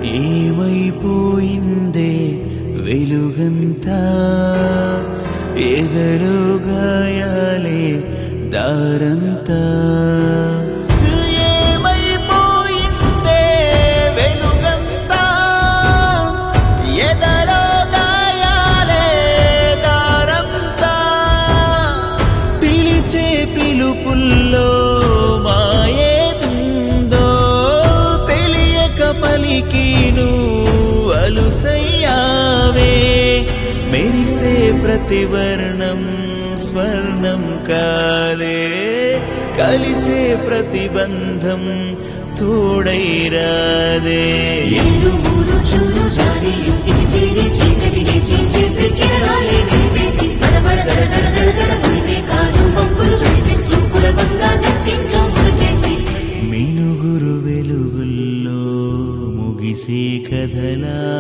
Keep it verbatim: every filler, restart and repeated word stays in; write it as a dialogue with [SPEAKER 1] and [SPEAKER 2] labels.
[SPEAKER 1] ఏమైపోయిందే వెలుగంతా ఎదలో గాయాలే దారంతా ఏమైపోయిందే వెలుగంతా ఎదలో గాయాలే దారంతా పిలిచే పిలుపుల్లో మాయేదుందో తెలియక పలికిను అలుసయ్యావే మెరిసే ప్రతివర్ణం స్వర్ణం కాదే కలిసే ప్రతిబంధం తోడై రాదే
[SPEAKER 2] ఏరుమూరు చూరు జారి ఇంటికి చేరి చీకటిని చీల్చేసి కిరణాలే నిలిపేసి బడబడ దడ దడ దడ దడ ఉరిమే కాదు మబ్బులు చూపిస్తూ కులవంగా నట్టింట్లో మురికేసి
[SPEAKER 1] మినుగురు వెలుగుల్లో ముగిసే కథలా